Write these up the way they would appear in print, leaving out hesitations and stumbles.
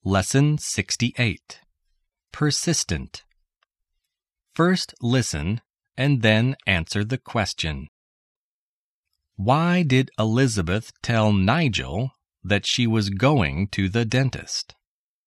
Lesson 68. Persistent. First listen and then answer the question. Why did Elizabeth tell Nigel that she was going to the dentist?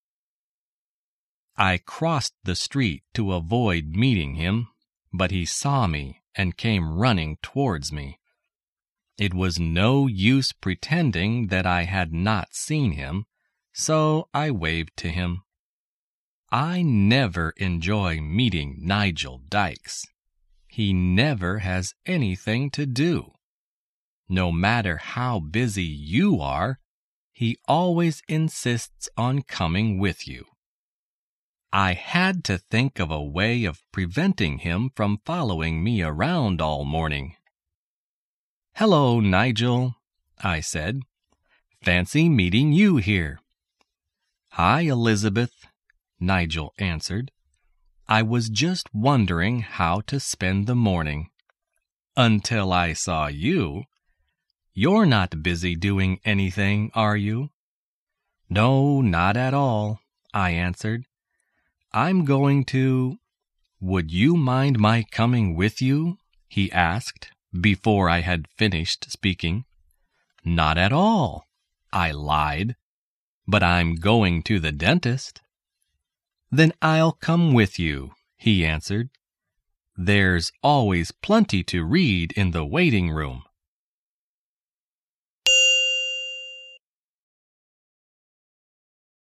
I crossed the street to avoid meeting him, but he saw me and came running towards me. It was no use pretending that I had not seen him, so I waved to him. I never enjoy meeting Nigel Dykes. He never has anything to do. No matter how busy you are, he always insists on coming with you. I had to think of a way of preventing him from following me around all morning. "Hello, Nigel," I said. "Fancy meeting you here." "Hi, Elizabeth," Nigel answered. "I was just wondering how to spend the morning. Until I saw you. You're not busy doing anything, are you?" "No, not at all," I answered. "I'm going to—" "Would you mind my coming with you?" he asked before I had finished speaking. "Not at all," I lied. "But I'm going to the dentist." "Then I'll come with you," he answered. "There's always plenty to read in the waiting room."